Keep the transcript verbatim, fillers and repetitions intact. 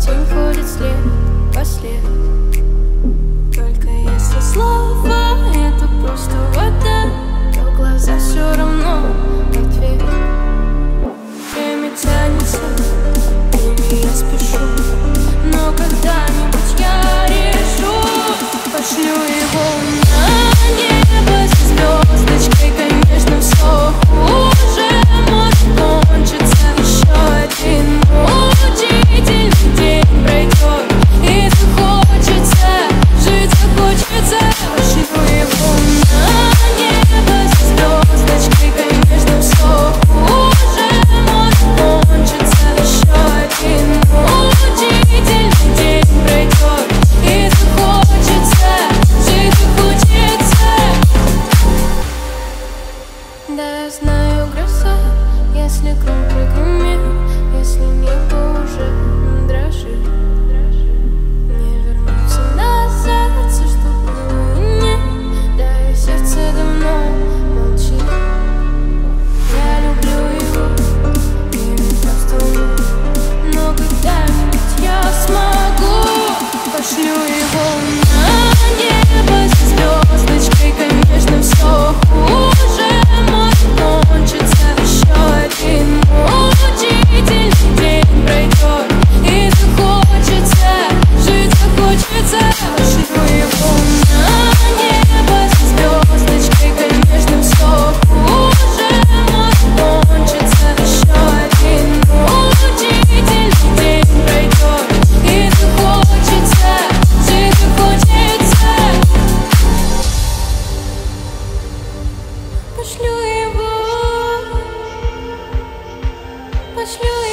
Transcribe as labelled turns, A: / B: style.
A: тень ходит след по следу. Только если слово это просто вода, то глаза все равно ответ. Время тянется, время я спешу, но когда-нибудь я решу. Пошлю его на небо со звездочкой, конечно, все хуже может кончиться. Еще один мучительный день пройдет, и захочется, жить захочется. Пошлю его на небо со звездочкой, конечно, все хуже может кончиться. Еще один мучительный день пройдет, и захочется, жить захочется. Да, я знаю, гроза, если гром прогремел, если небо уже дрожит, не вернуться назад, все, что было и нет. Да, и сердце давно молчит. Я люблю его, и не просто умею, но когда-нибудь я смогу. Пошлю его на небо со звездочкой, конечно, все хуже может кончиться. Еще один мучительный день пройдет, и захочется, жить захочется. Пошлю его на небо со звездочкой, конечно, все хуже может кончиться. Еще один мучительный день пройдет, и захочется, жить захочется. Пошлю его, пошлю его.